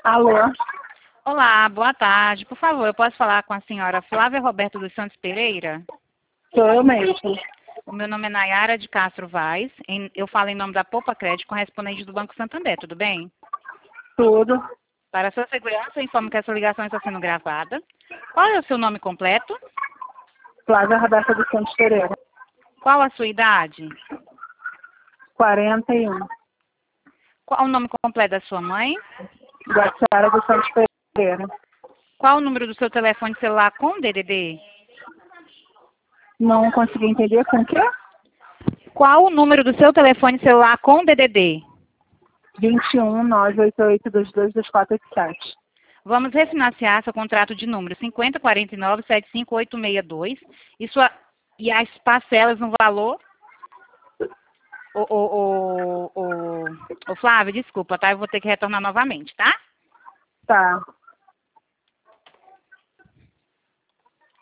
Alô? Olá, boa tarde. Por favor, eu posso falar com a senhora Flávia Roberto dos Santos Pereira? Sou eu mesmo. O meu nome é Nayara de Castro Vaz. Eu falo em nome da Poupa Crédito, correspondente do Banco Santander, tudo bem? Tudo. Para sua segurança, eu informo que essa ligação está sendo gravada. Qual é o seu nome completo? Flávia Roberta dos Santos Pereira. Qual a sua idade? 41. Qual o nome completo da sua mãe? Guaciara dos Santos Pereira. Qual o número do seu telefone celular com DDD? Não consegui entender com o quê? Qual o número do seu telefone celular com DDD? 21 988 222487. Vamos refinanciar seu contrato de número 5049-75862 e as parcelas no valor... Ô, Flávio, desculpa, tá? Eu vou ter que retornar novamente, tá? Tá.